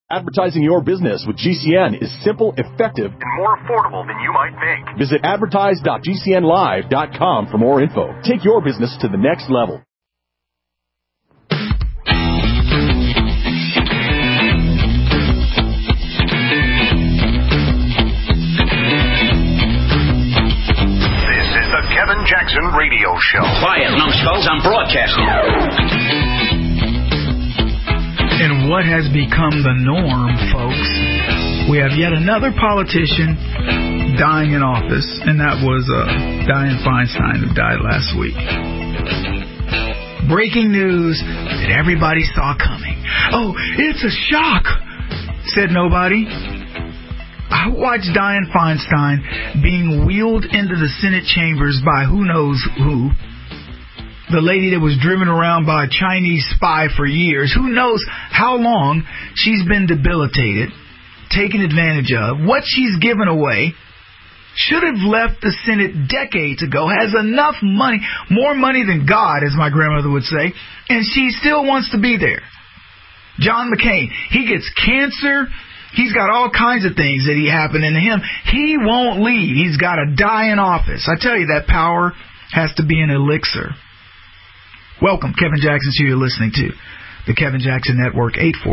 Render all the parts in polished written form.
Advertising your business with GCN is simple, effective, and more affordable than you might think. Visit advertise.gcnlive.com for more info. Take your business to the next level. This is the Kevin Jackson Radio Show. Quiet, numbskulls, I'm broadcasting. And what has become the norm, folks? We have yet another politician dying in office, and that was Dianne Feinstein, who died last week. Breaking news that everybody saw coming. Oh, it's a shock, said nobody. I watched Dianne Feinstein being wheeled into the Senate chambers by who knows who. The lady that was driven around by a Chinese spy for years. Who knows how long she's been debilitated, taken advantage of, what she's given away. Should have left the Senate decades ago. Has enough money, more money than God, as my grandmother would say, and she still wants to be there. John McCain, he gets cancer. He's got all kinds of things that happening to him. He won't leave. He's got to die in office. I tell you, that power has to be an elixir. Welcome, Kevin Jackson, who you're listening to. The Kevin Jackson Network,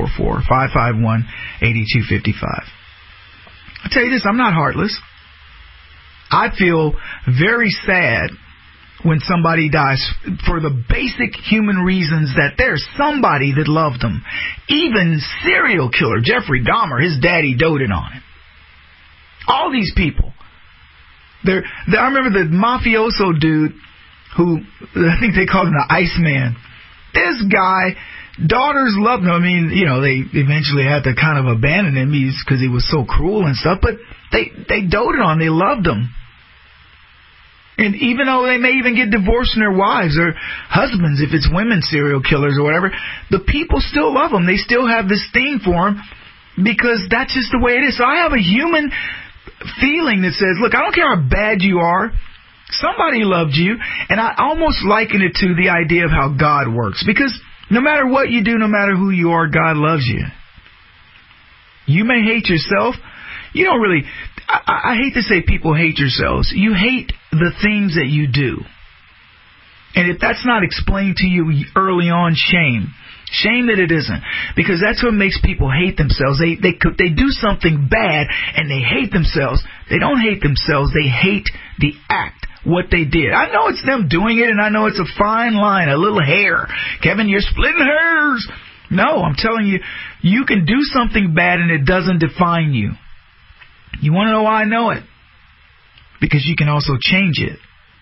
844-551-8255. I'll tell you this, I'm not heartless. I feel very sad when somebody dies for the basic human reasons that there's somebody that loved them. Even serial killer Jeffrey Dahmer, his daddy doted on him. All these people. I remember the mafioso dude who, I think they called him the Iceman. This guy, daughters loved him. I mean, you know, they eventually had to kind of abandon him because he was so cruel and stuff, but they doted on him. They loved him. And even though they may even get divorced from their wives or husbands, if it's women serial killers or whatever, the people still love them. They still have this thing for them because that's just the way it is. So I have a human feeling that says, look, I don't care how bad you are. Somebody loved you, and I almost liken it to the idea of how God works. Because no matter what you do, no matter who you are, God loves you. You may hate yourself. You don't really... I hate to say people hate yourselves. You hate the things that you do. And if that's not explained to you early on, shame. Shame that it isn't. Because that's what makes people hate themselves. They do something bad, and they hate themselves. They don't hate themselves. They hate the act. What they did. I know it's them doing it, and I know it's a fine line, a little hair. Kevin, you're splitting hairs. No, I'm telling you, you can do something bad and it doesn't define you. You want to know why I know it? Because you can also change it.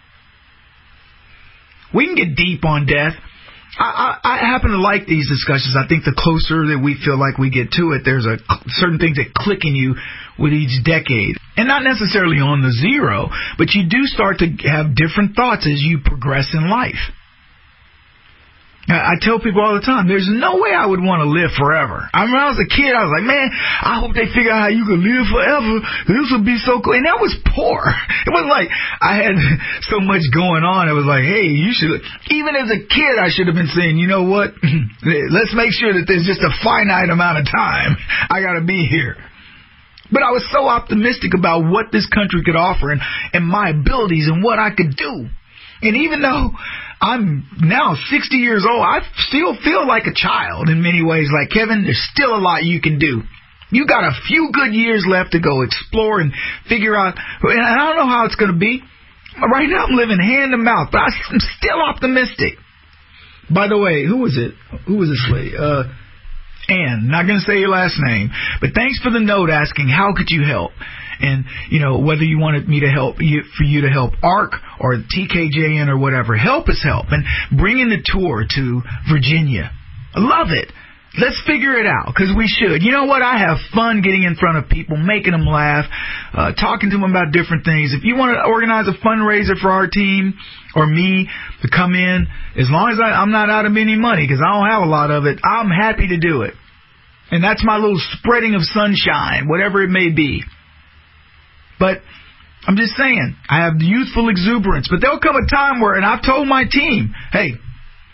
We can get deep on death. I happen to like these discussions. I think the closer that we feel like we get to it, there's certain things that click in you with each decade. And not necessarily on the zero, but you do start to have different thoughts as you progress in life. I tell people all the time, there's no way I would want to live forever. I mean, when I was a kid, I was like, man, I hope they figure out how you can live forever. This would be so cool. And that was poor. It wasn't like I had so much going on. It was like, hey, you should, even as a kid, I should have been saying, you know what? Let's make sure that there's just a finite amount of time. I got to be here. But I was so optimistic about what this country could offer and my abilities and what I could do. And even though I'm now 60 years old, I still feel like a child in many ways. Like, Kevin, there's still a lot you can do. You got a few good years left to go explore and figure out. And I don't know how it's going to be. Right now I'm living hand to mouth, but I'm still optimistic. By the way, who was it? Who was this lady? Ann. Not going to say your last name. But thanks for the note asking, how could you help? And, you know, whether you wanted me to help you, for you to help ARC or TKJN or whatever, help is help. And bringing the tour to Virginia. I love it. Let's figure it out, because we should. You know what? I have fun getting in front of people, making them laugh, talking to them about different things. If you want to organize a fundraiser for our team or me to come in, as long as I'm not out of any money, because I don't have a lot of it, I'm happy to do it. And that's my little spreading of sunshine, whatever it may be. But I'm just saying, I have youthful exuberance. But there'll come a time where, and I've told my team, hey,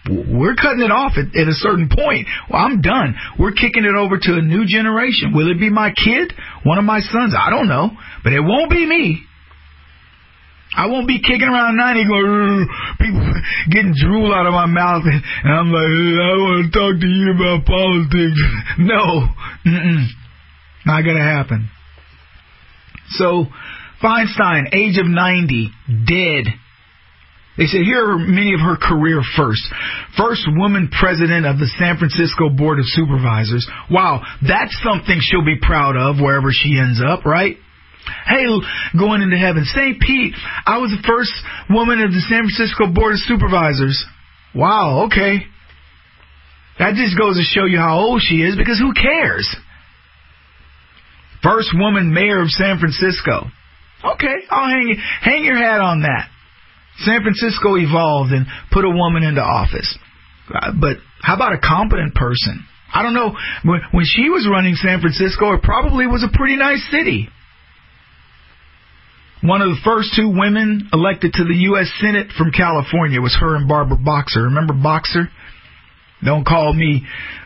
we're cutting it off at a certain point. Well, I'm done. We're kicking it over to a new generation. Will it be my kid? One of my sons? I don't know. But it won't be me. I won't be kicking around 90 going, people getting drool out of my mouth, and I'm like, I want to talk to you about politics. No. Not going to happen. So, Feinstein, age of 90, dead. They said here are many of her career firsts. First woman president of the San Francisco Board of Supervisors. Wow, that's something she'll be proud of wherever she ends up, right? Hey, going into heaven. St. Pete, I was the first woman of the San Francisco Board of Supervisors. Wow, okay. That just goes to show you how old she is, because who cares? First woman mayor of San Francisco. Okay, I'll hang your hat on that. San Francisco evolved and put a woman into office. But how about a competent person? I don't know. When she was running San Francisco, it probably was a pretty nice city. One of the first two women elected to the U.S. Senate from California was her and Barbara Boxer. Remember Boxer? Don't call me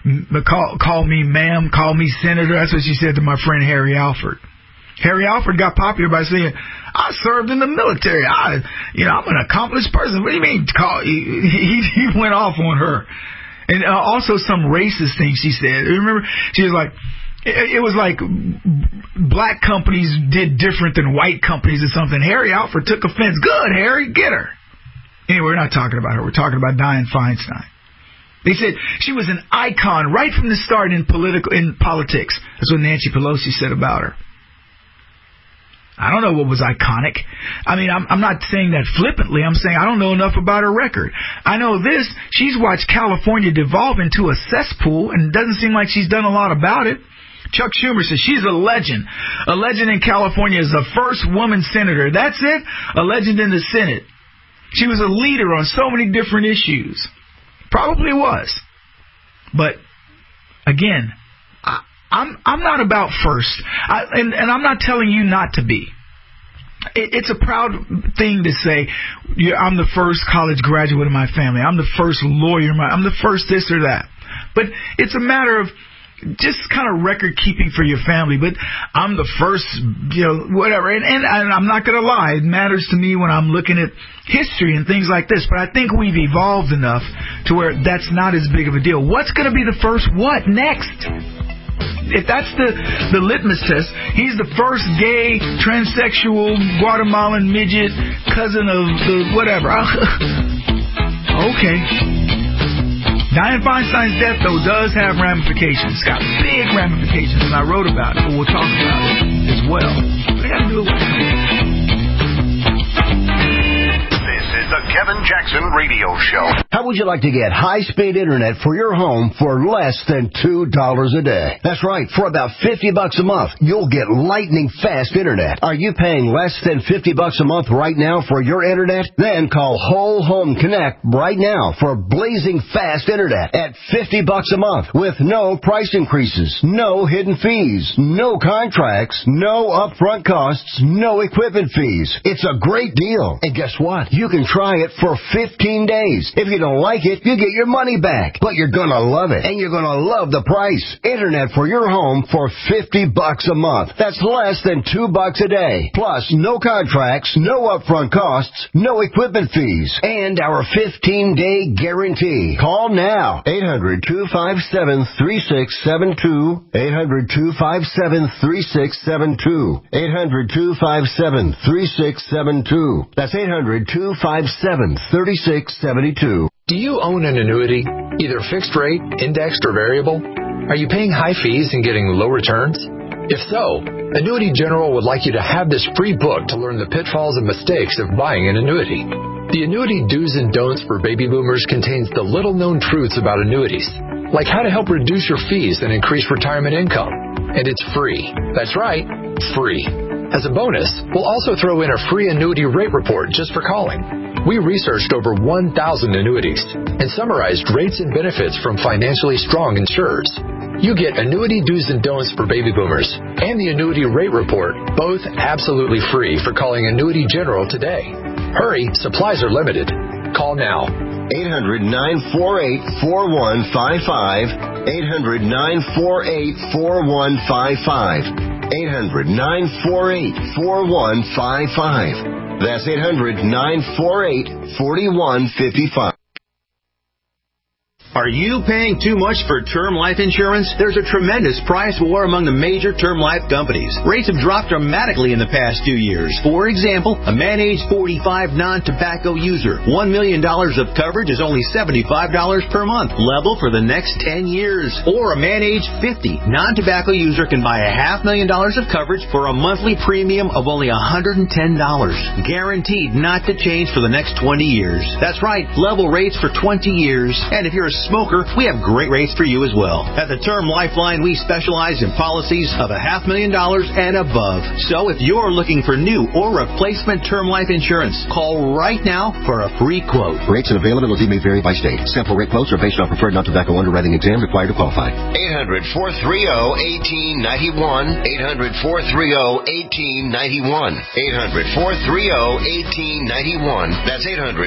ma'am, call me senator. That's what she said to my friend Harry Alford. Harry Alford got popular by saying, I served in the military. I'm an accomplished person. What do you mean? He went off on her. And also some racist things she said. Remember, she was like, it was like black companies did different than white companies or something. Harry Alford took offense. Good, Harry, get her. Anyway, we're not talking about her. We're talking about Dianne Feinstein. They said she was an icon right from the start in politics. That's what Nancy Pelosi said about her. I don't know what was iconic. I mean, I'm not saying that flippantly. I'm saying I don't know enough about her record. I know this. She's watched California devolve into a cesspool, and it doesn't seem like she's done a lot about it. Chuck Schumer says she's a legend. A legend in California is the first woman senator. That's it? A legend in the Senate. She was a leader on so many different issues. Probably was. But, again, I'm not about first. And I'm not telling you not to be. It's a proud thing to say, I'm the first college graduate in my family. I'm the first lawyer. I'm the first this or that. But it's a matter of just kind of record keeping for your family. But I'm the first, whatever. And I'm not going to lie. It matters to me when I'm looking at history and things like this. But I think we've evolved enough to where that's not as big of a deal. What's going to be the first what next? If that's the litmus test, he's the first gay, transsexual, Guatemalan midget, cousin of the whatever. Okay. Dianne Feinstein's death, though, does have ramifications. It's got big ramifications, and I wrote about it, but we'll talk about it as well. But I got to do it with The Kevin Jackson Radio Show. How would you like to get high-speed internet for your home for less than $2 a day? That's right. For about $50 a month, you'll get lightning-fast internet. Are you paying less than $50 a month right now for your internet? Then call Whole Home Connect right now for blazing fast internet at $50 a month with no price increases, no hidden fees, no contracts, no upfront costs, no equipment fees. It's a great deal. And guess what? You can try it for 15 days. If you don't like it, you get your money back. But you're going to love it, and you're going to love the price. Internet for your home for $50 a month. That's less than $2 a day. Plus, no contracts, no upfront costs, no equipment fees, and our 15-day guarantee. Call now. 800-257-3672. 800-257-3672. 800-257-3672. That's 800-257-3672. Do you own an annuity, either fixed rate, indexed, or variable? Are you paying high fees and getting low returns? If so, Annuity General would like you to have this free book to learn the pitfalls and mistakes of buying an annuity. The Annuity Do's and Don'ts for Baby Boomers contains the little-known truths about annuities, like how to help reduce your fees and increase retirement income. And it's free. That's right, free. As a bonus, we'll also throw in a free annuity rate report just for calling. We researched over 1,000 annuities and summarized rates and benefits from financially strong insurers. You get Annuity Do's and Don'ts for Baby Boomers and the Annuity Rate Report, both absolutely free for calling Annuity General today. Hurry, supplies are limited. Call now. 800-948-4155. 800-948-4155. 800-948-4155. That's 800-948-4155. Are you paying too much for term life insurance? There's a tremendous price war among the major term life companies. Rates have dropped dramatically in the past 2 years. For example, a man age 45 non-tobacco user, $1 million of coverage is only $75 per month, level for the next 10 years. Or a man age 50 non-tobacco user can buy $500,000 of coverage for a monthly premium of only $110, guaranteed not to change for the next 20 years. That's right, level rates for 20 years. And if you're a smoker, we have great rates for you as well. At the Term Lifeline, we specialize in policies of $500,000 and above. So if you're looking for new or replacement term life insurance, call right now for a free quote. Rates and availability may vary by state. Sample rate quotes are based on preferred non-tobacco underwriting exam required to qualify. 800-430-1891. 800-430-1891. 800-430-1891. That's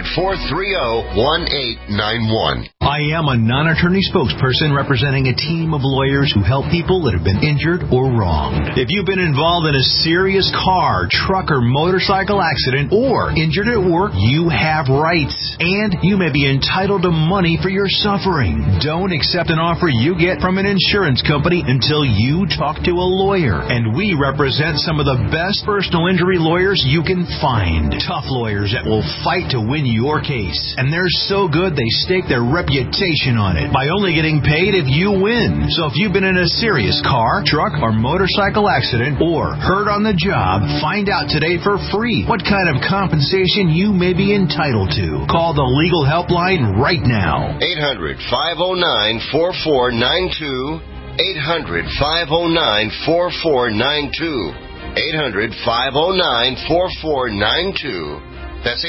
800-430-1891. I am a non-attorney spokesperson representing a team of lawyers who help people that have been injured or wronged. If you've been involved in a serious car, truck, or motorcycle accident or injured at work, you have rights, and you may be entitled to money for your suffering. Don't accept an offer you get from an insurance company until you talk to a lawyer. And we represent some of the best personal injury lawyers you can find. Tough lawyers that will fight to win your case. And they're so good they stake their reputation on it by only getting paid if you win. So if you've been in a serious car, truck, or motorcycle accident or hurt on the job, find out today for free what kind of compensation you may be entitled to. Call the legal helpline right now. 800-509-4492. 800-509-4492. 800-509-4492. That's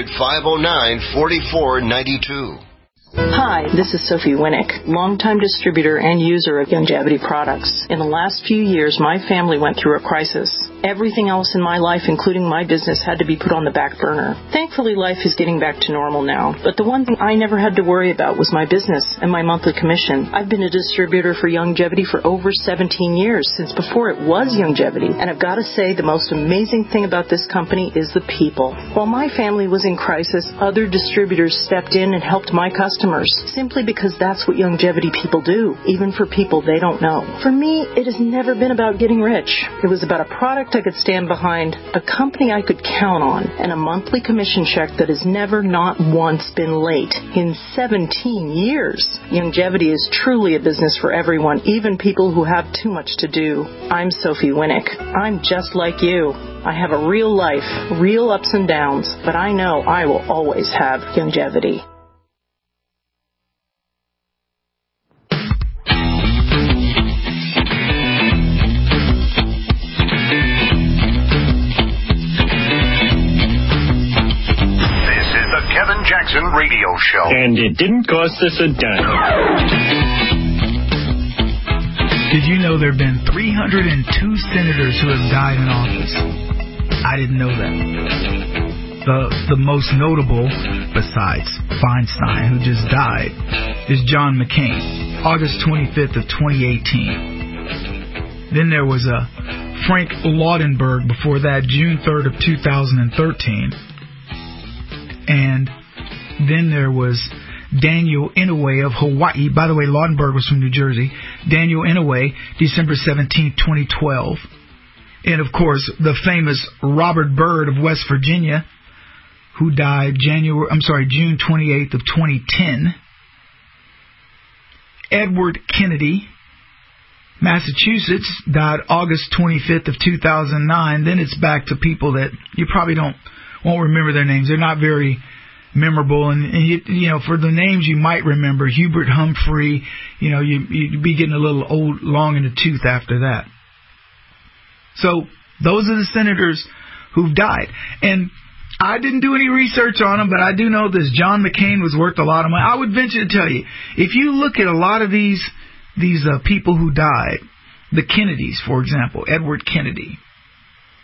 800-509-4492. Hi, this is Sophie Winnick, longtime distributor and user of Youngevity products. In the last few years, my family went through a crisis. Everything else in my life, including my business, had to be put on the back burner. Thankfully, life is getting back to normal now, but the one thing I never had to worry about was my business and my monthly commission. I've been a distributor for Youngevity for over 17 years, since before it was Youngevity, and I've got to say the most amazing thing about this company is the people. While my family was in crisis, other distributors stepped in and helped my customers, simply because that's what Youngevity people do, even for people they don't know. For me, it has never been about getting rich. It was about a product I could stand behind, a company I could count on, and a monthly commission check that has never not once been late in 17 years. Youngevity is truly a business for everyone, even people who have too much to do. I'm Sophie Winnick. I'm just like you. I have a real life, real ups and downs, but I know I will always have Youngevity. Kevin Jackson Radio Show. And it didn't cost us a dime. Did you know there have been 302 senators who have died in office? I didn't know that. The most notable, besides Feinstein, who just died, is John McCain, August 25th of 2018. Then there was Frank Laudenberg before that, June 3rd of 2013. And then there was Daniel Inouye of Hawaii. By the way, Laudenberg was from New Jersey. Daniel Inouye, December 17, 2012. And, of course, the famous Robert Byrd of West Virginia, who died June 28th of 2010. Edward Kennedy, Massachusetts, died August 25th of 2009. Then it's back to people that you probably won't remember their names. They're not very memorable, and you know, for the names you might remember, Hubert Humphrey, you know, you'd be getting a little old, long in the tooth after that. So those are the senators who've died, and I didn't do any research on them, but I do know this John McCain was worth a lot of money. I would venture to tell you, if you look at a lot of these people who died, the Kennedys, for example, Edward Kennedy,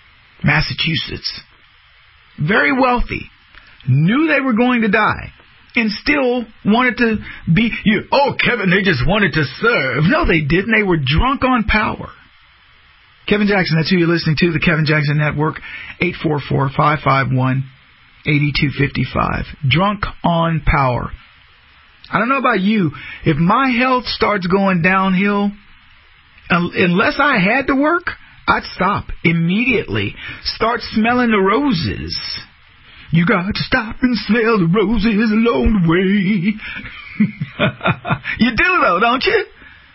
Massachusetts, very wealthy, knew they were going to die, and still wanted to be, Kevin, they just wanted to serve. No, they didn't. They were drunk on power. Kevin Jackson, that's who you're listening to, the Kevin Jackson Network, 844-551-8255. Drunk on power. I don't know about you. If my health starts going downhill, unless I had to work, I'd stop immediately. Start smelling the roses. You got to stop and smell the roses along the way. You do, though, don't you?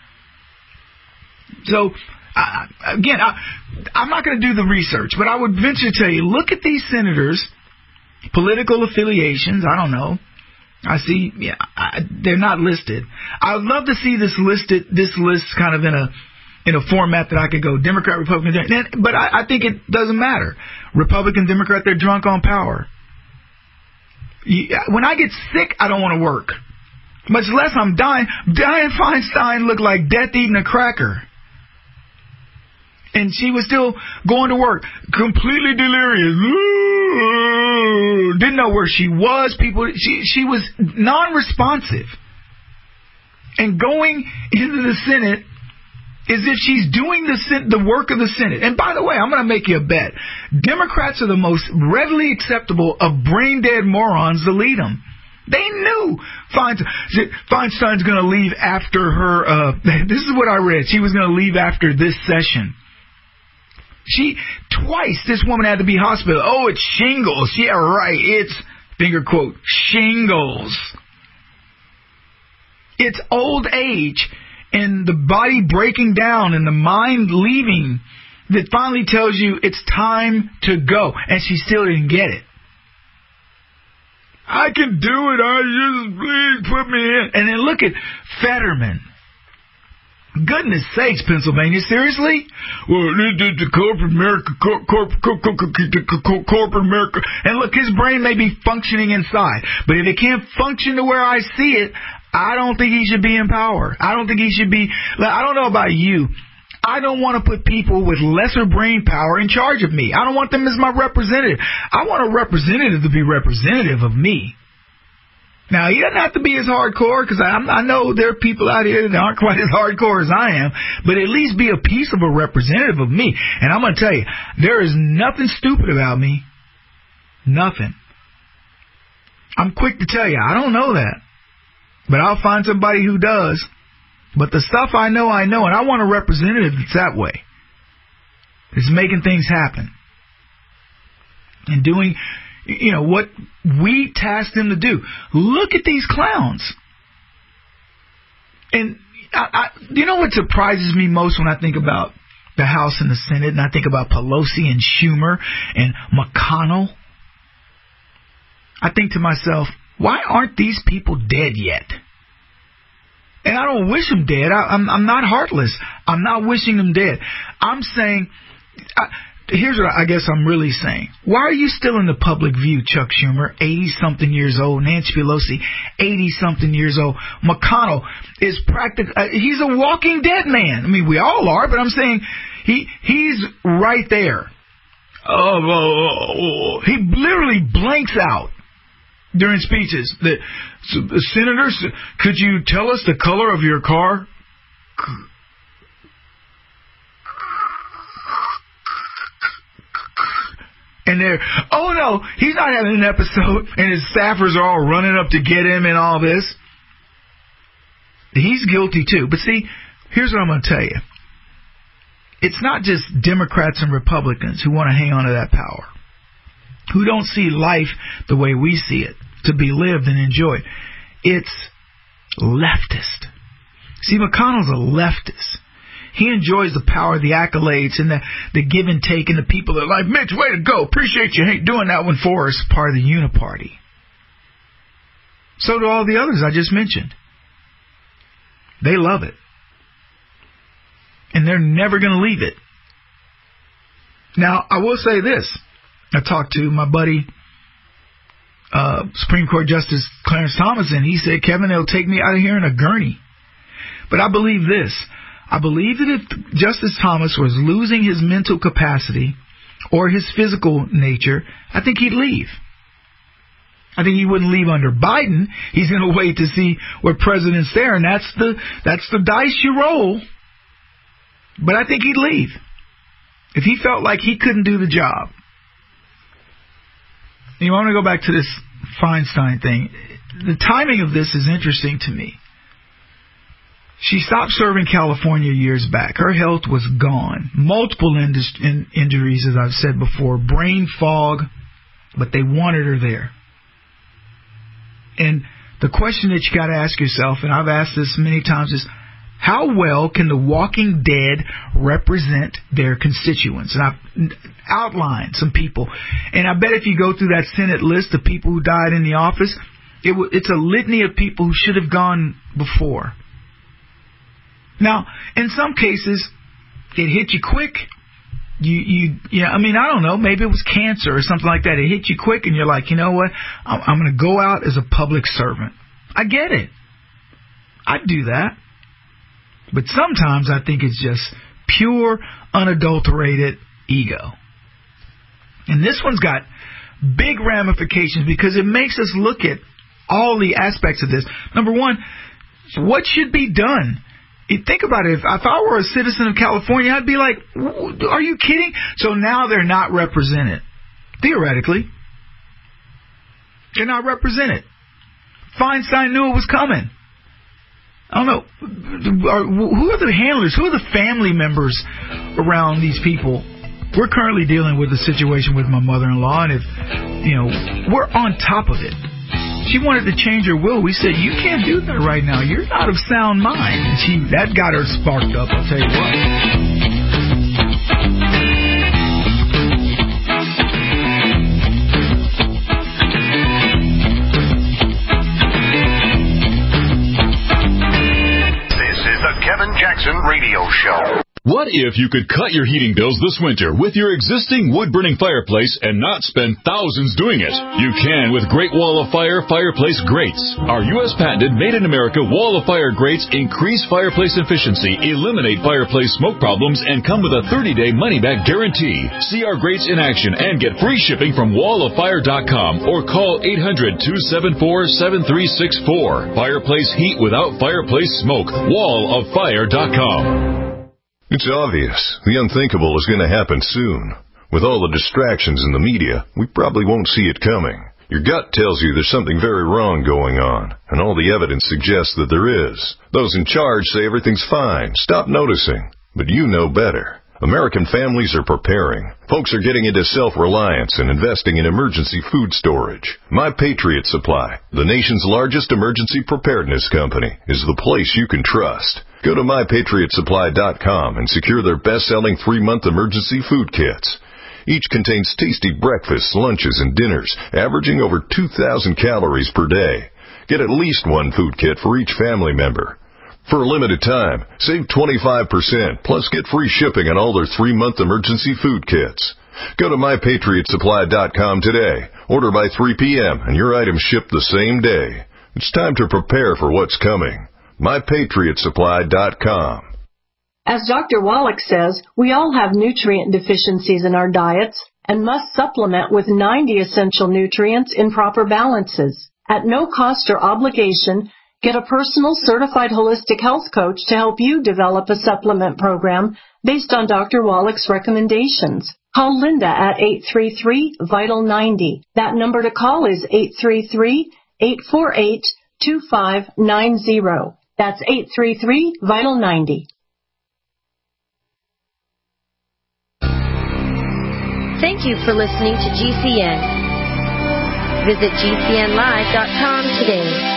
So, again, I'm not going to do the research, but I would venture to tell you, look at these senators, political affiliations, I don't know. I see, they're not listed. I would love to see this list kind of in a format that I could go Democrat, Republican, but I think it doesn't matter. Republican, Democrat, they're drunk on power. When I get sick, I don't want to work. Much less I'm dying. Dianne Feinstein looked like death eating a cracker. And she was still going to work, completely delirious. Didn't know where she was. She was non-responsive. And going into the Senate as if she's doing the work of the Senate. And by the way, I'm going to make you a bet. Democrats are the most readily acceptable of brain-dead morons to lead them. They knew Feinstein's going to leave after her. This is what I read. She was going to leave after this session. Twice this woman had to be hospitalized. Oh, it's shingles. Yeah, right. It's, finger quote, shingles. It's old age and the body breaking down and the mind leaving that finally tells you it's time to go. And she still didn't get it. I can do it. Please put me in. And then look at Fetterman. Goodness sakes, Pennsylvania, seriously? Well, the corporate America, corporate America. And look, his brain may be functioning inside, but if it can't function to where I see it, I don't think he should be in power. I don't think he should be. I don't know about you. I don't want to put people with lesser brain power in charge of me. I don't want them as my representative. I want a representative to be representative of me. Now, he doesn't have to be as hardcore, because I know there are people out here that aren't quite as hardcore as I am, but at least be a piece of a representative of me. And I'm going to tell you, there is nothing stupid about me. Nothing. I'm quick to tell you, I don't know that. But I'll find somebody who does. But the stuff I know, and I want a representative that's that way. It's making things happen. And doing, what we tasked them to do. Look at these clowns. And you know what surprises me most when I think about the House and the Senate, and I think about Pelosi and Schumer and McConnell? I think to myself, why aren't these people dead yet? And I don't wish them dead. I'm not heartless. I'm not wishing them dead. I'm saying, here's what I guess I'm really saying. Why are you still in the public view, Chuck Schumer, 80-something years old, Nancy Pelosi, 80-something years old, McConnell is he's a walking dead man. I mean, we all are, but I'm saying he's right there. He literally blanks out during speeches. Senators, could you tell us the color of your car? And they're, oh no, he's not having an episode, and his staffers are all running up to get him and all this. He's guilty too. But see, here's what I'm going to tell you. It's not just Democrats and Republicans who want to hang on to that power, who don't see life the way we see it, to be lived and enjoyed. It's leftist. See, McConnell's a leftist. He enjoys the power, the accolades, and the give and take, and the people that are like, Mitch, way to go, appreciate you doing that one for us, part of the uniparty. So do all the others I just mentioned. They love it. And they're never going to leave it. Now, I will say this. I talked to my buddy, Supreme Court Justice Clarence Thomas, and he said, Kevin, they'll take me out of here in a gurney. But I believe this. I believe that if Justice Thomas was losing his mental capacity or his physical nature, I think he'd leave. I think he wouldn't leave under Biden. He's going to wait to see what president's there, and that's the dice you roll. But I think he'd leave if he felt like he couldn't do the job. You want to go back to this Feinstein thing. The timing of this is interesting to me. She stopped serving California years back. Her health was gone. Multiple injuries, as I've said before, brain fog, but they wanted her there. And the question that you got to ask yourself, and I've asked this many times, is how well can the Walking Dead represent their constituents? And I've outlined some people. And I bet if you go through that Senate list of people who died in the office, it's a litany of people who should have gone before. Now, in some cases, it hit you quick. I don't know, maybe it was cancer or something like that. It hit you quick and you're like, you know what? I'm going to go out as a public servant. I get it. I'd do that. But sometimes I think it's just pure, unadulterated ego. And this one's got big ramifications because it makes us look at all the aspects of this. Number one, what should be done? You think about it. If I were a citizen of California, I'd be like, are you kidding? So now they're not represented. Theoretically. They're not represented. Feinstein knew it was coming. I don't know. Who are the handlers? Who are the family members around these people? We're currently dealing with a situation with my mother-in-law, and if, we're on top of it. She wanted to change her will. We said, you can't do that right now. You're not of sound mind. And that got her sparked up, I'll tell you what. This is the Kevin Jackson Radio Show. What if you could cut your heating bills this winter with your existing wood-burning fireplace and not spend thousands doing it? You can with Great Wall of Fire fireplace grates. Our U.S. patented made-in-America Wall of Fire grates increase fireplace efficiency, eliminate fireplace smoke problems, and come with a 30-day money-back guarantee. See our grates in action and get free shipping from walloffire.com or call 800-274-7364. Fireplace heat without fireplace smoke. walloffire.com. It's obvious. The unthinkable is going to happen soon. With all the distractions in the media, we probably won't see it coming. Your gut tells you there's something very wrong going on, and all the evidence suggests that there is. Those in charge say everything's fine. Stop noticing. But you know better. American families are preparing. Folks are getting into self-reliance and investing in emergency food storage. My Patriot Supply, the nation's largest emergency preparedness company, is the place you can trust. Go to MyPatriotSupply.com and secure their best-selling 3-month emergency food kits. Each contains tasty breakfasts, lunches, and dinners, averaging over 2,000 calories per day. Get at least one food kit for each family member. For a limited time, save 25%, plus get free shipping on all their 3-month emergency food kits. Go to MyPatriotSupply.com today. Order by 3 p.m. and your items ship the same day. It's time to prepare for what's coming. MyPatriotSupply.com. As Dr. Wallach says, we all have nutrient deficiencies in our diets and must supplement with 90 essential nutrients in proper balances. At no cost or obligation, get a personal certified holistic health coach to help you develop a supplement program based on Dr. Wallach's recommendations. Call Linda at 833-VITAL-90. That number to call is 833-848-2590. That's 833-VITAL-90. Thank you for listening to GCN. Visit GCNlive.com today.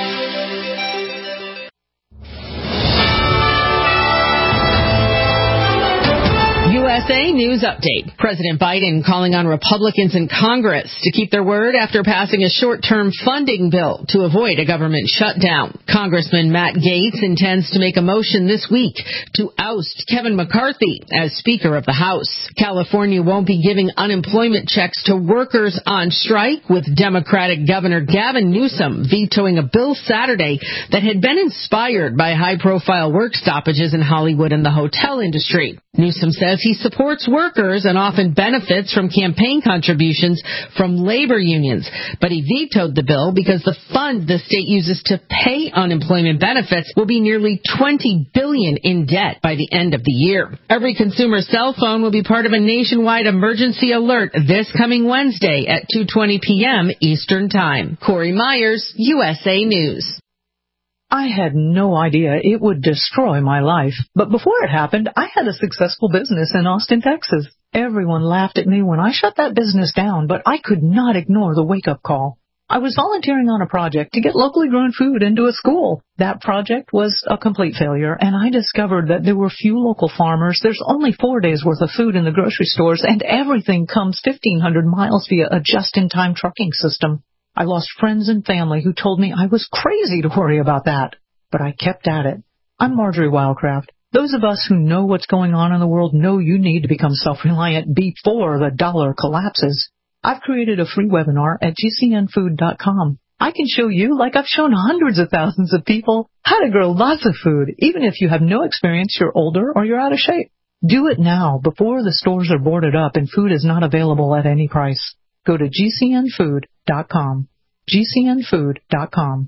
USA News Update. President Biden calling on Republicans in Congress to keep their word after passing a short-term funding bill to avoid a government shutdown. Congressman Matt Gaetz intends to make a motion this week to oust Kevin McCarthy as Speaker of the House. California won't be giving unemployment checks to workers on strike, with Democratic Governor Gavin Newsom vetoing a bill Saturday that had been inspired by high-profile work stoppages in Hollywood and the hotel industry. Newsom says he supports supports workers and often benefits from campaign contributions from labor unions. But he vetoed the bill because the fund the state uses to pay unemployment benefits will be nearly $20 billion in debt by the end of the year. Every consumer cell phone will be part of a nationwide emergency alert this coming Wednesday at 2:20 p.m. Eastern Time. Corey Myers, USA News. I had no idea it would destroy my life. But before it happened, I had a successful business in Austin, Texas. Everyone laughed at me when I shut that business down, but I could not ignore the wake-up call. I was volunteering on a project to get locally grown food into a school. That project was a complete failure, and I discovered that there were few local farmers. There's only 4 days' worth of food in the grocery stores, and everything comes 1,500 miles via a just-in-time trucking system. I lost friends and family who told me I was crazy to worry about that. But I kept at it. I'm Marjorie Wildcraft. Those of us who know what's going on in the world know you need to become self-reliant before the dollar collapses. I've created a free webinar at gcnfood.com. I can show you, like I've shown hundreds of thousands of people, how to grow lots of food, even if you have no experience, you're older, or you're out of shape. Do it now before the stores are boarded up and food is not available at any price. Go to gcnfood.com. gcnfood.com.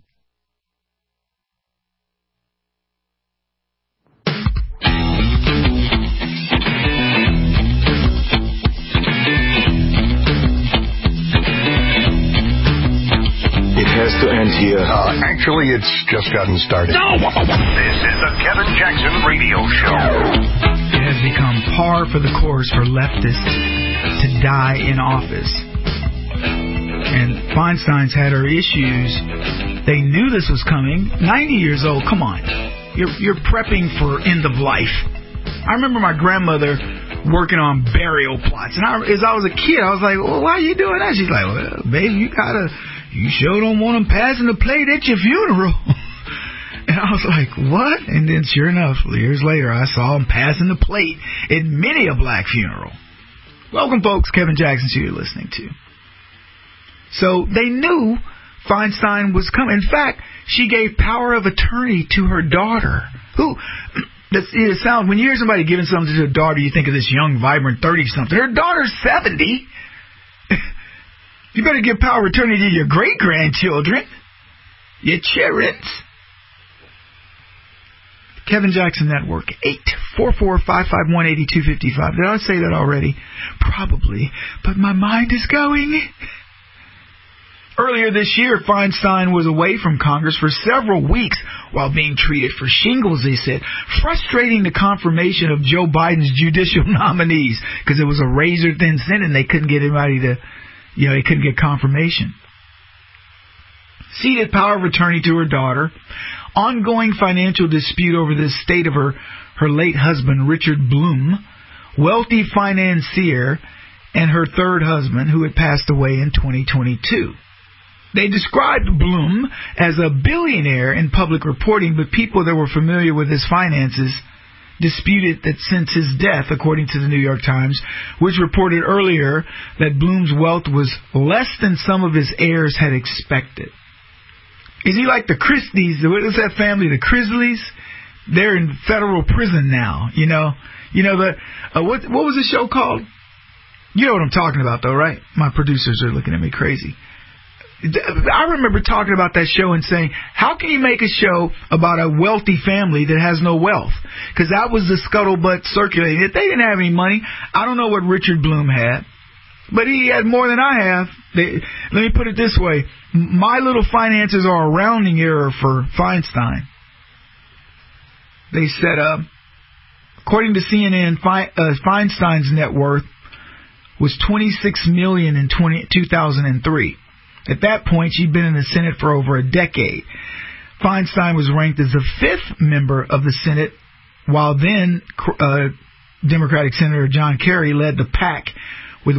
It has to end here. Actually, it's just gotten started. No! This is the Kevin Jackson Radio Show. It has become par for the course for leftists to die in office. And Feinstein's had her issues. They knew this was coming. 90 years old, come on. You're prepping for end of life. I remember my grandmother working on burial plots. And as I was a kid, I was like, well, why are you doing that? She's like, well, baby, you sure don't want them passing the plate at your funeral. And I was like, what? And then sure enough, years later, I saw them passing the plate at many a black funeral. Welcome, folks. Kevin Jackson, who you're listening to. So they knew Feinstein was coming. In fact, she gave power of attorney to her daughter, who... It sounds, when you hear somebody giving something to their daughter, you think of this young, vibrant 30-something. Her daughter's 70. You better give power of attorney to your great-grandchildren, your chariots. Kevin Jackson Network, 844-551-8255. Did I say that already? Probably, but my mind is going. Earlier this year, Feinstein was away from Congress for several weeks while being treated for shingles, they said, frustrating the confirmation of Joe Biden's judicial nominees because it was a razor-thin Senate and they couldn't get anybody to, they couldn't get confirmation. Ceded power of attorney to her daughter. Ongoing financial dispute over the estate of her late husband, Richard Bloom, wealthy financier, and her third husband, who had passed away in 2022. They described Bloom as a billionaire in public reporting, but people that were familiar with his finances disputed that since his death, according to the New York Times, which reported earlier that Bloom's wealth was less than some of his heirs had expected. Is he like the Christies? What is that family, the Chrisleys? They're in federal prison now, what was the show called? You know what I'm talking about, though, right? My producers are looking at me crazy. I remember talking about that show and saying, how can you make a show about a wealthy family that has no wealth? Because that was the scuttlebutt circulating. If they didn't have any money, I don't know what Richard Bloom had, but he had more than I have. Let me put it this way. My little finances are a rounding error for Feinstein. They said, according to CNN, Feinstein's net worth was $26 million in 2003. At that point, she'd been in the Senate for over a decade. Feinstein was ranked as the fifth member of the Senate, while then Democratic Senator John Kerry led the pack with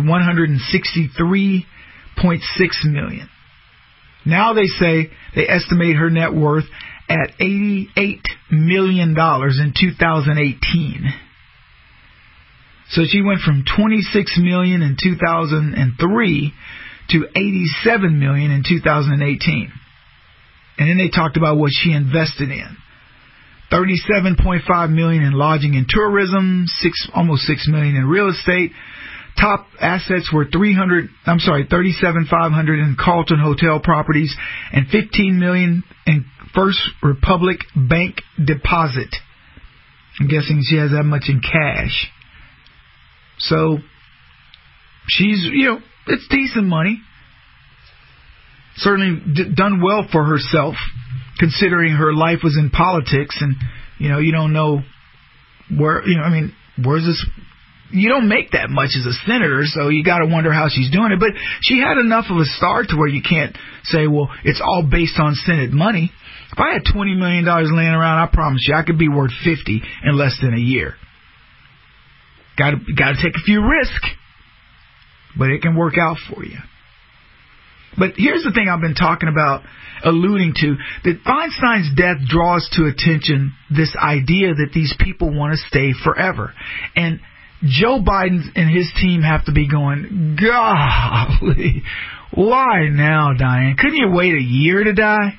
$163.6 million. Now they estimate her net worth at $88 million in 2018. So she went from $26 million in 2003 to $87 million in 2018. And then they talked about what she invested in. $37.5 million in lodging and tourism, almost $6 million in real estate. Top assets were $37,500 in Carlton Hotel properties and $15 million in First Republic Bank deposit. I'm guessing she has that much in cash. So she's, it's decent money. Certainly done well for herself, considering her life was in politics, and you don't know where. Where's this? You don't make that much as a senator, so you got to wonder how she's doing it. But she had enough of a start to where you can't say, well, it's all based on Senate money. If I had $20 million laying around, I promise you I could be worth 50 in less than a year. Got to take a few risks, but it can work out for you. But here's the thing I've been talking about, alluding to, that Feinstein's death draws to attention this idea that these people want to stay forever. And Joe Biden and his team have to be going, golly, why now, Diane? Couldn't you wait a year to die?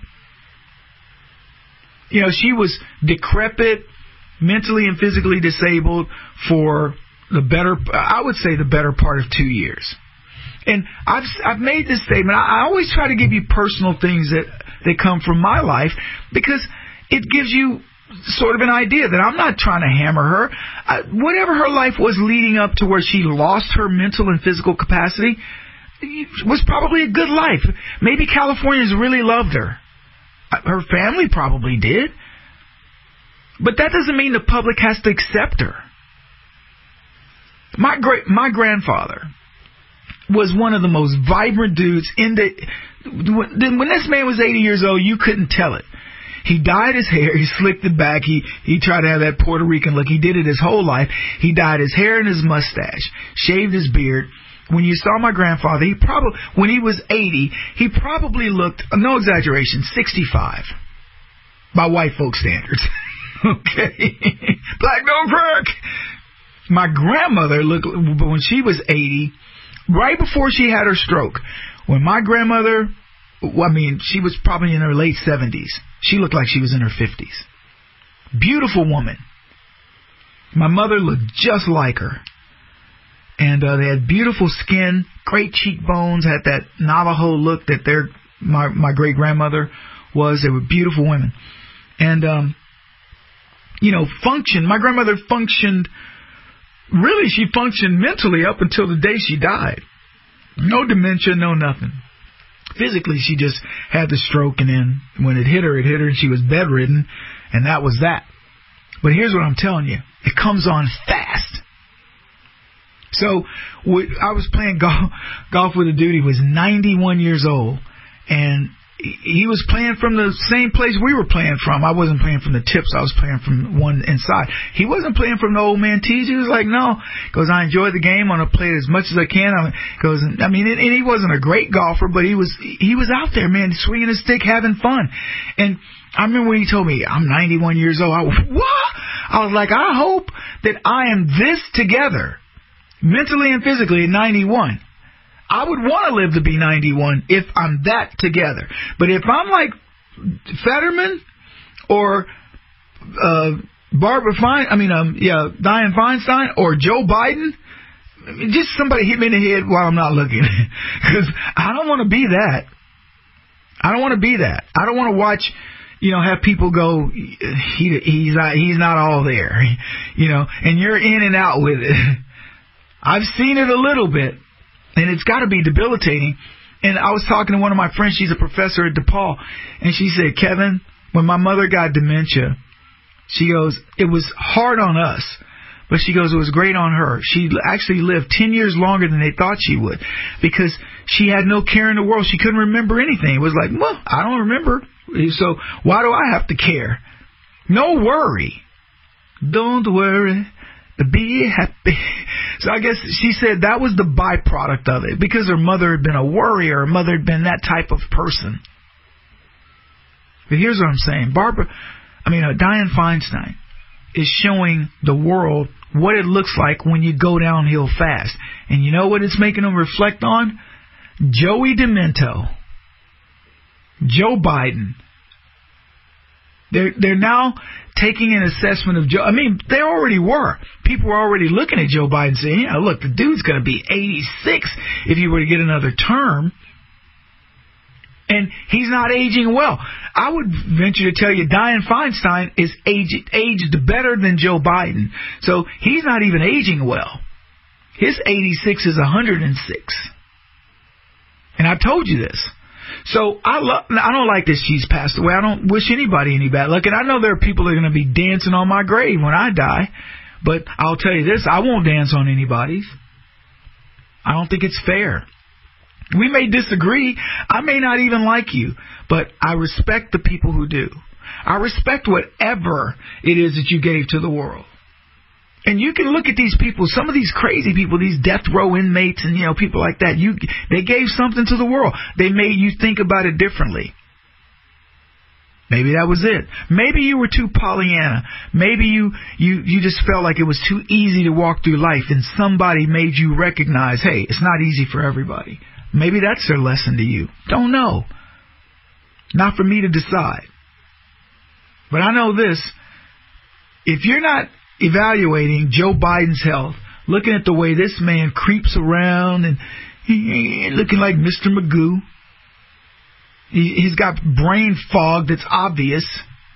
She was decrepit, mentally and physically disabled for the better part of 2 years. And I've made this statement. I always try to give you personal things that come from my life, because it gives you sort of an idea that I'm not trying to hammer her. Whatever her life was leading up to where she lost her mental and physical capacity was probably a good life. Maybe Californians really loved her. Her family probably did. But that doesn't mean the public has to accept her. My grandfather was one of the most vibrant dudes when this man was 80 years old, you couldn't tell it. He dyed his hair, he slicked it back, he tried to have that Puerto Rican look. He did it his whole life. He dyed his hair and his mustache, shaved his beard. When you saw my grandfather, when he was 80, he probably looked, no exaggeration, 65 by white folk standards. Okay. Black don't crack. My grandmother looked, when she was 80, right before she had her stroke, when my grandmother, she was probably in her late 70s. She looked like she was in her 50s. Beautiful woman. My mother looked just like her. And they had beautiful skin, great cheekbones, had that Navajo look that my great-grandmother was. They were beautiful women. And, my grandmother functioned, really she functioned mentally up until the day she died. No dementia, no nothing. Physically, she just had the stroke, and then when it hit her, and she was bedridden, and that was that. But here's what I'm telling you. It comes on fast. So I was playing golf with a dude. He was 91 years old, and he was playing from the same place we were playing from. I wasn't playing from the tips. I was playing from one inside. He wasn't playing from the old man tees. He was like, no. He goes, I enjoy the game. I want to play it as much as I can. And he wasn't a great golfer, but he was out there, man, swinging his stick, having fun. And I remember when he told me, I'm 91 years old. I was, what? I was like, I hope that I am this together, mentally and physically, at 91. I would want to live to be 91 if I'm that together. But if I'm like Fetterman or Dianne Feinstein or Joe Biden, just somebody hit me in the head while I'm not looking. Because I don't want to be that. I don't want to be that. I don't want to watch, have people go, he's not all there, and you're in and out with it. I've seen it a little bit. And it's got to be debilitating. And I was talking to one of my friends. She's a professor at DePaul. And she said, Kevin, when my mother got dementia, she goes, it was hard on us. But she goes, it was great on her. She actually lived 10 years longer than they thought she would. Because she had no care in the world. She couldn't remember anything. It was like, well, I don't remember. So why do I have to care? No worry. Don't worry. Be happy. So I guess she said that was the byproduct of it, because her mother had been a worrier. Her mother had been that type of person. But here's what I'm saying. Dianne Feinstein is showing the world what it looks like when you go downhill fast. And you know what it's making them reflect on? Joey Demento, Joe Biden. They're now taking an assessment of Joe. I mean, they already were. People were already looking at Joe Biden saying, look, the dude's going to be 86 if he were to get another term. And he's not aging well. I would venture to tell you Dianne Feinstein is aged better than Joe Biden. So he's not even aging well. His 86 is 106. And I told you this. So I don't like that she's passed away. I don't wish anybody any bad luck. And I know there are people that are going to be dancing on my grave when I die. But I'll tell you this, I won't dance on anybody's. I don't think it's fair. We may disagree. I may not even like you, but I respect the people who do. I respect whatever it is that you gave to the world. And you can look at these people, some of these crazy people, these death row inmates and, people like that. They gave something to the world. They made you think about it differently. Maybe that was it. Maybe you were too Pollyanna. Maybe you just felt like it was too easy to walk through life and somebody made you recognize, hey, it's not easy for everybody. Maybe that's their lesson to you. Don't know. Not for me to decide. But I know this. If you're not evaluating Joe Biden's health, looking at the way this man creeps around and looking like Mr. Magoo, he's got brain fog that's obvious,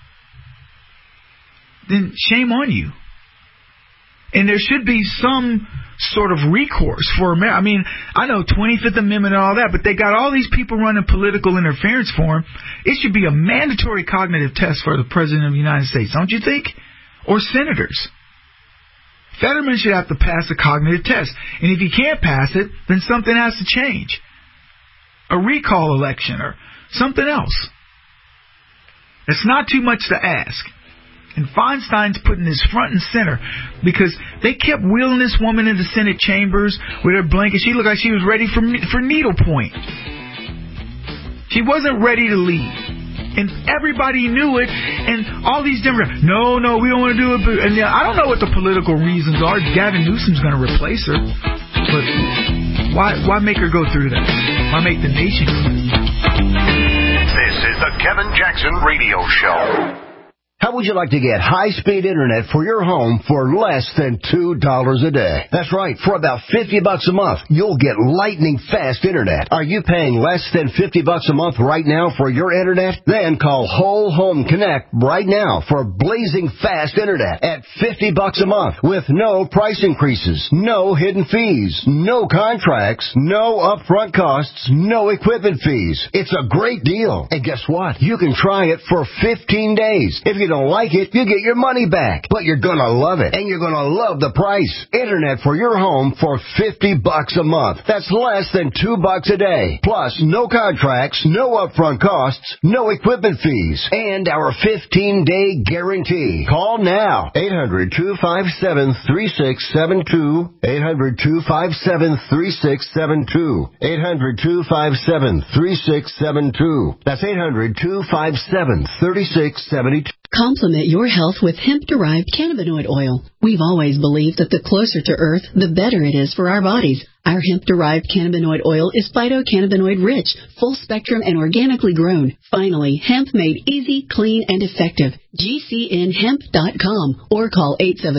then shame on you. And there should be some sort of recourse for America. I mean, I know 25th Amendment and all that, but they got all these people running political interference for him. It should be a mandatory cognitive test for the President of the United States, don't you think? Or senators. Fetterman should have to pass a cognitive test. And if he can't pass it, then something has to change. A recall election or something else. It's not too much to ask. And Feinstein's putting this front and center because they kept wheeling this woman into Senate chambers with her blanket. She looked like she was ready for needlepoint. She wasn't ready to leave. And everybody knew it. And all these Democrats, no, we don't want to do it. And I don't know what the political reasons are. Gavin Newsom's going to replace her. But why make her go through that? Why make the nation go through that? This is the Kevin Jackson Radio Show. How would you like to get high-speed internet for your home for less than $2 a day? That's right. For about $50 a month, you'll get lightning-fast internet. Are you paying less than $50 a month right now for your internet? Then call Whole Home Connect right now for blazing fast internet at $50 a month with no price increases, no hidden fees, no contracts, no upfront costs, no equipment fees. It's a great deal. And guess what? You can try it for 15 days. If you don't like it, you get your money back. But you're going to love it, and you're going to love the price. Internet for your home for $50 a month. That's less than $2 a day. Plus, no contracts, no upfront costs, no equipment fees, and our 15-day guarantee. Call now. 800-257-3672. 800-257-3672. 800-257-3672. That's 800-257-3672. Complement your health with hemp-derived cannabinoid oil. We've always believed that the closer to Earth, the better it is for our bodies. Our hemp-derived cannabinoid oil is phytocannabinoid-rich, full-spectrum, and organically grown. Finally, hemp made easy, clean, and effective. GCNhemp.com or call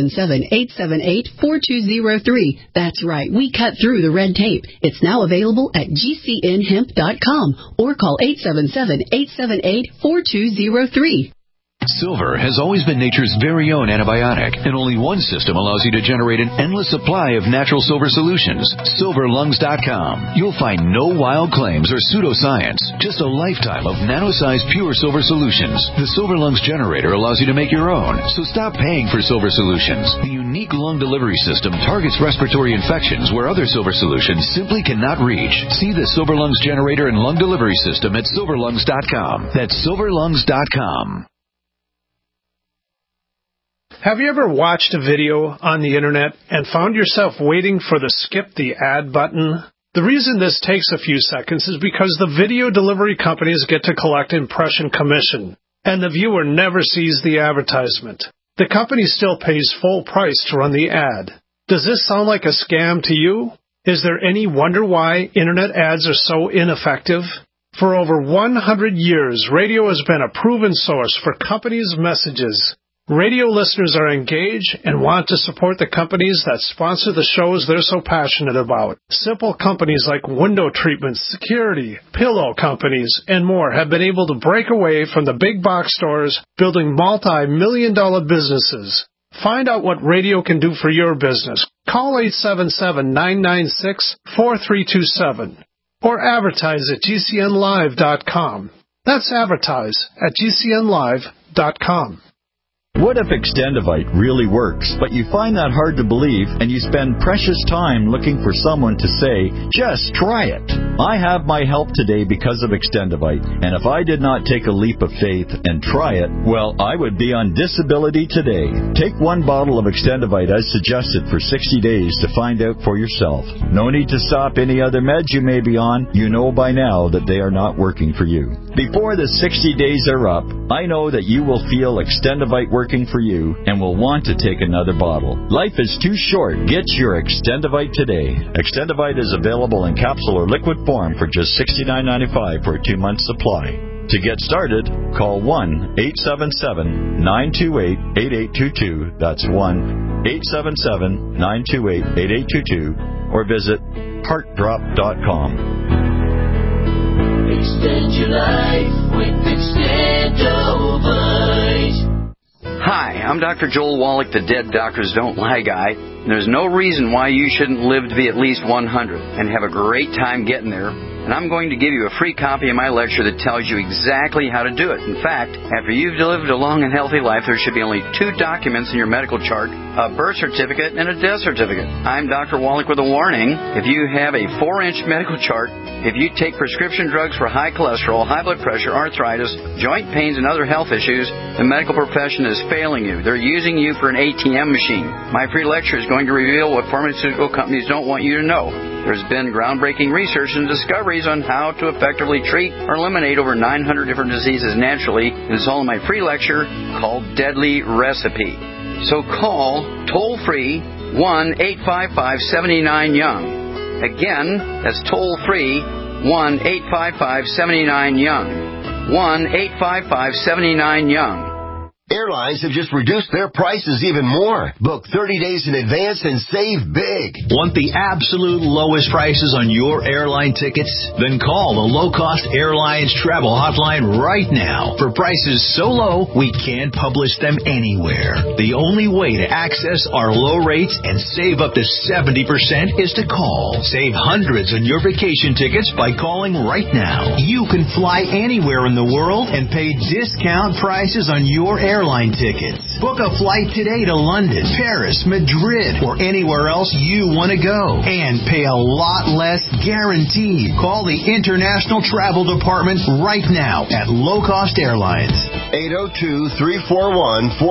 877-878-4203. That's right, we cut through the red tape. It's now available at GCNhemp.com or call 877-878-4203. Silver has always been nature's very own antibiotic, and only one system allows you to generate an endless supply of natural silver solutions. SilverLungs.com. You'll find no wild claims or pseudoscience, just a lifetime of nano-sized pure silver solutions. The Silver Lungs generator allows you to make your own, so stop paying for silver solutions. The unique lung delivery system targets respiratory infections where other silver solutions simply cannot reach. See the Silver Lungs generator and lung delivery system at SilverLungs.com. That's SilverLungs.com. Have you ever watched a video on the internet and found yourself waiting for the skip the ad button? The reason this takes a few seconds is because the video delivery companies get to collect impression commission, and the viewer never sees the advertisement. The company still pays full price to run the ad. Does this sound like a scam to you? Is there any wonder why internet ads are so ineffective? For over 100 years, radio has been a proven source for companies' messages. Radio listeners are engaged and want to support the companies that sponsor the shows they're so passionate about. Simple companies like window treatments, security, pillow companies, and more have been able to break away from the big box stores, building multi-million-dollar businesses. Find out what radio can do for your business. Call 877-996-4327 or advertise at GCNlive.com. That's advertise at GCNlive.com. What if Extendivite really works, but you find that hard to believe and you spend precious time looking for someone to say, just try it? I have my help today because of Extendivite, and if I did not take a leap of faith and try it, well, I would be on disability today. Take one bottle of Extendivite as suggested for 60 days to find out for yourself. No need to stop any other meds you may be on. You know by now that they are not working for you. Before the 60 days are up, I know that you will feel Extendivite working for you and will want to take another bottle. Life is too short. Get your Extendivite today. Extendivite is available in capsule or liquid form for just $69.95 for a 2-month supply. To get started, call 1-877-928-8822. That's 1-877-928-8822. Or visit heartdrop.com. Extend your life with Extendivite. Hi, I'm Dr. Joel Wallach, the Dead Doctors Don't Lie guy. There's no reason why you shouldn't live to be at least 100 and have a great time getting there. And I'm going to give you a free copy of my lecture that tells you exactly how to do it. In fact, after you've lived a long and healthy life, there should be only 2 documents in your medical chart, a birth certificate and a death certificate. I'm Dr. Wallach with a warning. If you have a 4-inch medical chart, if you take prescription drugs for high cholesterol, high blood pressure, arthritis, joint pains, and other health issues, the medical profession is failing you. They're using you for an ATM machine. My free lecture is going to reveal what pharmaceutical companies don't want you to know. There's been groundbreaking research and discoveries on how to effectively treat or eliminate over 900 different diseases naturally. It is all in my free lecture called Deadly Recipe. So call toll-free 1-855-79-YOUNG. Again, that's toll-free 1-855-79-YOUNG. 1-855-79-YOUNG. Airlines have just reduced their prices even more. Book 30 days in advance and save big. Want the absolute lowest prices on your airline tickets? Then call the Low Cost Airlines Travel Hotline right now. For prices so low, we can't publish them anywhere. The only way to access our low rates and save up to 70% is to call. Save hundreds on your vacation tickets by calling right now. You can fly anywhere in the world and pay discount prices on your airline tickets. Book a flight today to London, Paris, Madrid, or anywhere else you want to go. And pay a lot less guaranteed. Call the International Travel Department right now at Low Cost Airlines. 802-341-4535.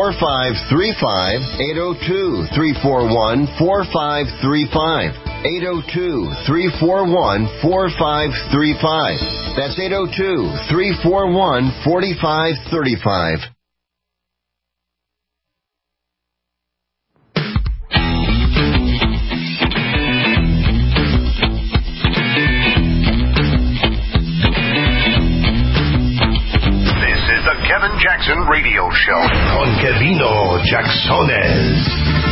802-341-4535. 802-341-4535. That's 802-341-4535. Kevin Jackson Radio Show. Con Kevino Jacksones.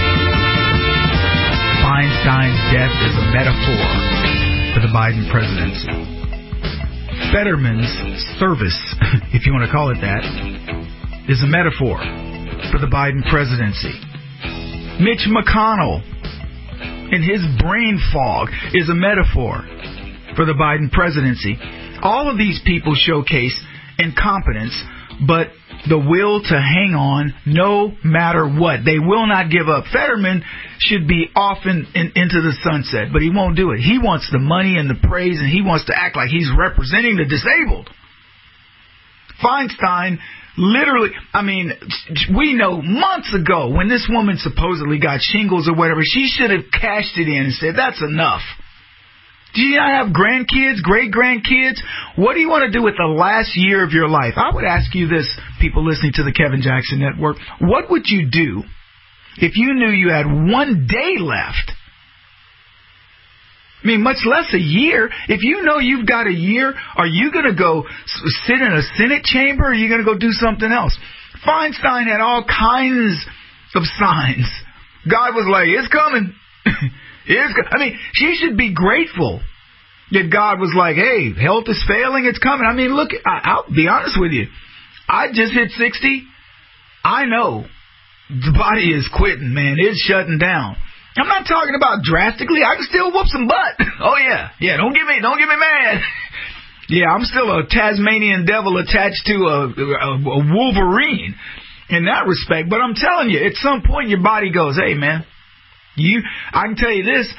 Feinstein's death is a metaphor for the Biden presidency. Fetterman's service, if you want to call it that, is a metaphor for the Biden presidency. Mitch McConnell and his brain fog is a metaphor for the Biden presidency. All of these people showcase incompetence, but the will to hang on no matter what. They will not give up. Fetterman should be off into the sunset, but he won't do it. He wants the money and the praise, and he wants to act like he's representing the disabled. Feinstein, literally, we know months ago when this woman supposedly got shingles or whatever, she should have cashed it in and said, that's enough. Do you not have grandkids, great-grandkids? What do you want to do with the last year of your life? I would ask you this, people listening to the Kevin Jackson Network. What would you do if you knew you had one day left I mean, much less a year. If you know you've got a year, are you going to go sit in a Senate chamber, or are you going to go do something else? Feinstein had all kinds of signs. God was like, it's coming. I mean, she should be grateful that God was like, hey, health is failing, it's coming. I mean, look, I'll be honest with you. I just hit 60. I know the body is quitting, man. It's shutting down. I'm not talking about drastically. I can still whoop some butt. Oh, yeah. Yeah, don't get me mad. Yeah, I'm still a Tasmanian devil attached to a Wolverine in that respect. But I'm telling you, at some point your body goes, hey, man, I can tell you this.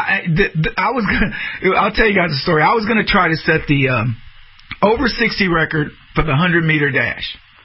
I'll tell you guys a story. I was going to try to set the over 60 record for the 100-meter dash.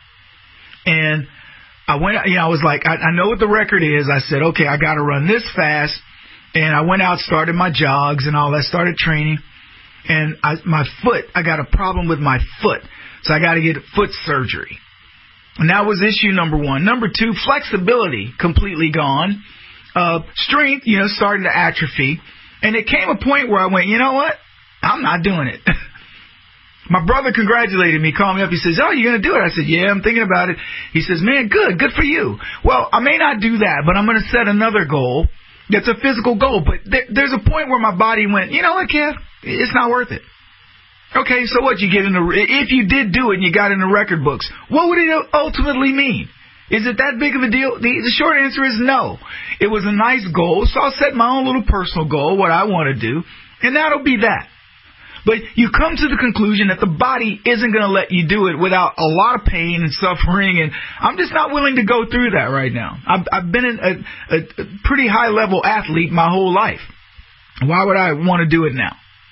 And I went, I was like, I know what the record is. I said, okay, I got to run this fast. And I went out, started my jogs and all that, started training. And I got a problem with my foot. So I got to get foot surgery. And that was issue number 1. Number 2, flexibility completely gone. Strength, starting to atrophy. And it came a point where I went, you know what? I'm not doing it. My brother congratulated me, called me up. He says, oh, you're going to do it? I said, yeah, I'm thinking about it. He says, man, good for you. Well, I may not do that, but I'm going to set another goal that's a physical goal. But there's a point where my body went, you know what, Kev? It's not worth it. Okay, so what? If you did do it and you got in the record books, what would it ultimately mean? Is it that big of a deal? The short answer is no. It was a nice goal, so I'll set my own little personal goal, what I want to do, and that'll be that. But you come to the conclusion that the body isn't going to let you do it without a lot of pain and suffering, and I'm just not willing to go through that right now. I've been a pretty high-level athlete my whole life. Why would I want to do it now?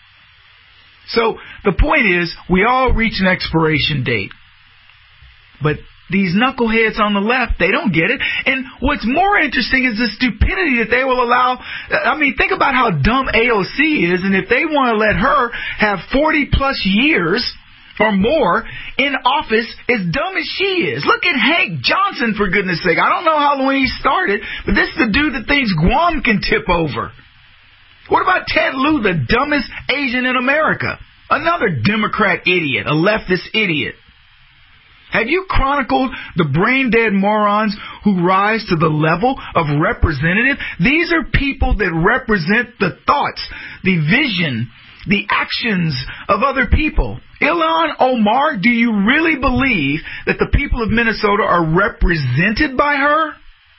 So the point is, we all reach an expiration date. But these knuckleheads on the left, they don't get it. And what's more interesting is the stupidity that they will allow. I mean, think about how dumb AOC is, and if they want to let her have 40-plus years or more in office, as dumb as she is. Look at Hank Johnson, for goodness sake. I don't know how long he started, but this is the dude that thinks Guam can tip over. What about Ted Lieu, the dumbest Asian in America? Another Democrat idiot, a leftist idiot. Have you chronicled the brain-dead morons who rise to the level of representative? These are people that represent the thoughts, the vision, the actions of other people. Ilhan Omar, do you really believe that the people of Minnesota are represented by her?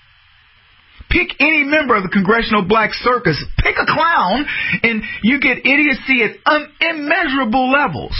Pick any member of the Congressional Black Circus, pick a clown, and you get idiocy at immeasurable levels.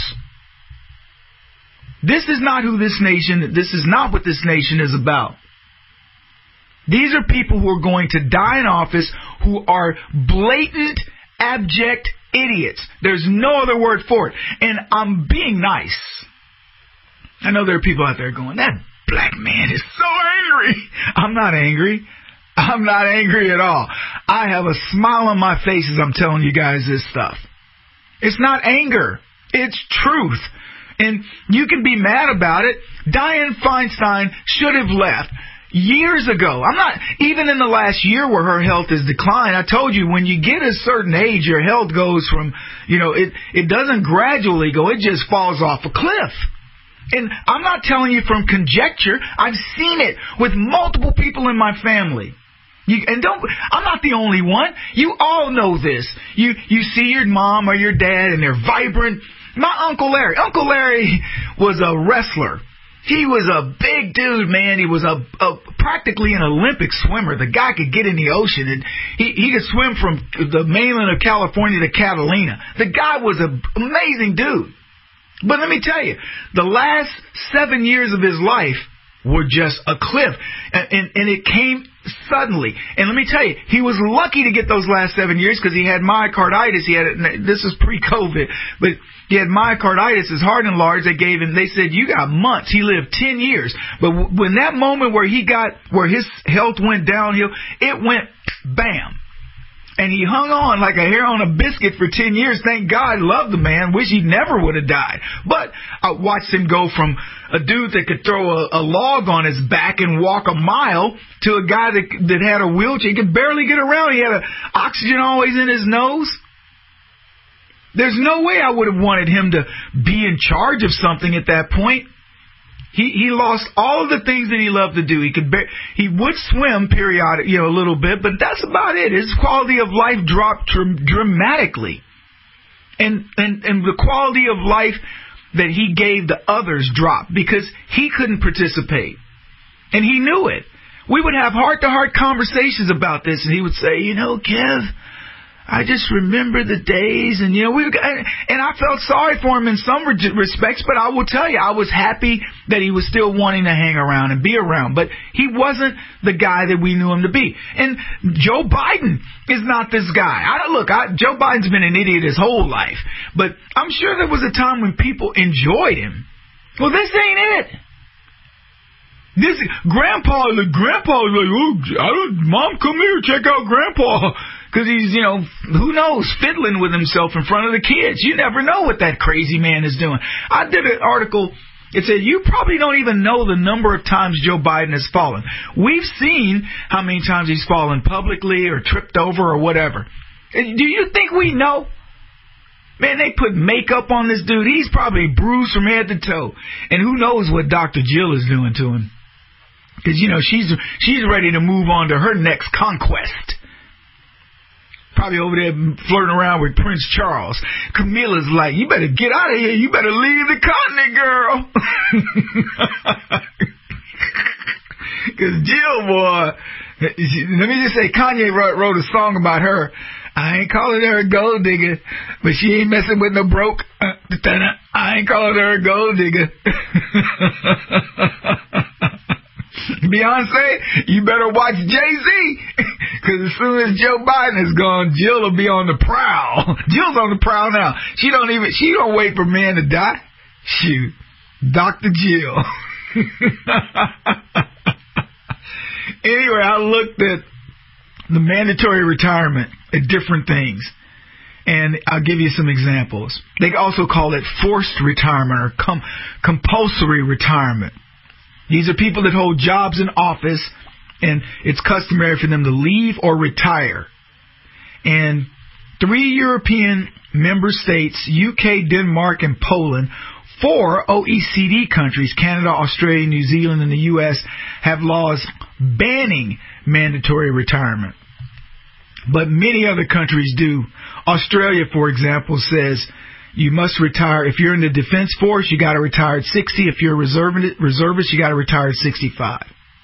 This is not what this nation is about. These are people who are going to die in office who are blatant, abject idiots. There's no other word for it. And I'm being nice. I know there are people out there going, that black man is so angry. I'm not angry. I'm not angry at all. I have a smile on my face as I'm telling you guys this stuff. It's not anger. It's truth. And you can be mad about it. Dianne Feinstein should have left years ago. I'm not, even in the last year where her health has declined, I told you, when you get a certain age, your health goes from, it doesn't gradually go, it just falls off a cliff. And I'm not telling you from conjecture. I've seen it with multiple people in my family. I'm not the only one. You all know this. You see your mom or your dad and they're vibrant. My Uncle Larry was a wrestler. He was a big dude, man. He was practically an Olympic swimmer. The guy could get in the ocean, and he could swim from the mainland of California to Catalina. The guy was an amazing dude. But let me tell you, the last 7 years of his life were just a cliff. And it came suddenly. And let me tell you, he was lucky to get those last 7 years because he had myocarditis. This is pre-COVID, but he had myocarditis. His heart enlarged. They said, you got months. He lived 10 years. But when that moment where his health went downhill, it went bam. And he hung on like a hair on a biscuit for 10 years. Thank God. Loved the man. Wish he never would have died. But I watched him go from a dude that could throw a log on his back and walk a mile to a guy that had a wheelchair. He could barely get around. He had oxygen always in his nose. There's no way I would have wanted him to be in charge of something at that point. He lost all of the things that he loved to do. He would swim periodically, a little bit, but that's about it. His quality of life dropped dramatically. And the quality of life that he gave the others dropped because he couldn't participate. And he knew it. We would have heart-to-heart conversations about this, and he would say, Kev, I just remember the days, and and I felt sorry for him in some respects, but I will tell you, I was happy that he was still wanting to hang around and be around, but he wasn't the guy that we knew him to be. And Joe Biden is not this guy. Joe Biden's been an idiot his whole life, but I'm sure there was a time when people enjoyed him. Well, this ain't it. Grandpa was like, Mom, come here, check out Grandpa. Because he's, who knows, fiddling with himself in front of the kids. You never know what that crazy man is doing. I did an article. It said, you probably don't even know the number of times Joe Biden has fallen. We've seen how many times he's fallen publicly or tripped over or whatever. Do you think we know? Man, they put makeup on this dude. He's probably bruised from head to toe. And who knows what Dr. Jill is doing to him. Because, she's ready to move on to her next conquest. Probably over there flirting around with Prince Charles. Camilla's like, you better get out of here. You better leave the continent, girl. Because Jill, boy, let me just say, Kanye wrote a song about her. I ain't calling her a gold digger, but she ain't messing with no broke. I ain't calling her a gold digger. Beyonce, you better watch Jay-Z, because as soon as Joe Biden is gone, Jill will be on the prowl. Jill's on the prowl now. She don't wait for men to die. Shoot, Dr. Jill. Anyway, I looked at the mandatory retirement at different things, and I'll give you some examples. They also call it forced retirement or compulsory retirement. These are people that hold jobs in office, and it's customary for them to leave or retire. And 3 European member states, UK, Denmark, and Poland, 4 OECD countries, Canada, Australia, New Zealand, and the U.S., have laws banning mandatory retirement. But many other countries do. Australia, for example, says you must retire. If you're in the Defense Force, you got to retire at 60. If you're a reservist, you got to retire at 65.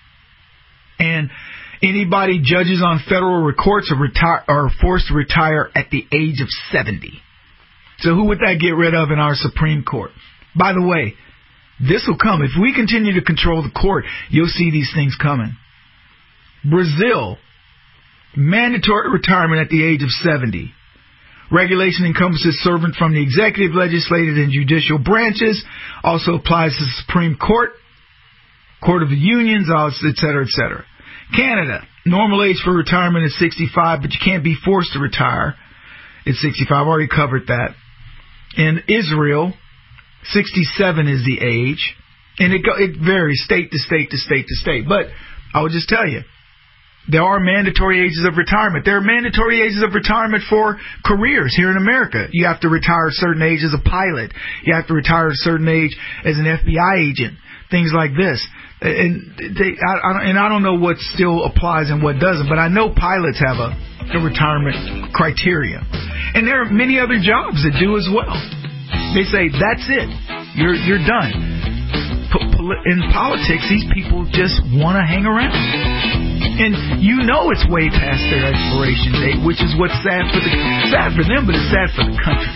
And anybody judges on federal courts are forced to retire at the age of 70. So who would that get rid of in our Supreme Court? By the way, this will come. If we continue to control the court, you'll see these things coming. Brazil, mandatory retirement at the age of 70. Regulation encompasses servant from the executive, legislative, and judicial branches. Also applies to the Supreme Court, Court of the Unions, etc., etc. Canada, normal age for retirement is 65, but you can't be forced to retire. It's 65. I've already covered that. In Israel, 67 is the age. And it varies state to state to state to state. But I will just tell you, there are mandatory ages of retirement. There are mandatory ages of retirement for careers here in America. You have to retire at a certain age as a pilot. You have to retire at a certain age as an FBI agent. Things like this. And I don't know what still applies and what doesn't, but I know pilots have a retirement criteria. And there are many other jobs that do as well. They say, that's it. You're done. In politics, these people just want to hang around. And it's way past their expiration date, which is what's sad for them, but it's sad for the country.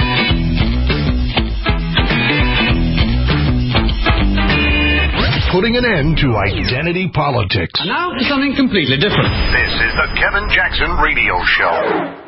Putting an end to identity politics. And now for something completely different. This is the Kevin Jackson Radio Show.